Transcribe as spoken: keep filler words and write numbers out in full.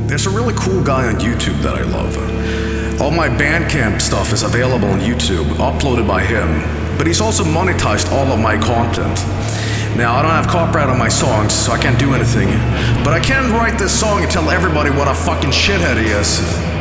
There's a really cool guy on YouTube that I love. All my Bandcamp stuff is available on YouTube, uploaded by him, but he's also monetized all of my content. Now, I don't have copyright on my songs, so I can't do anything, but I can write this song and tell everybody what a fucking shithead he is.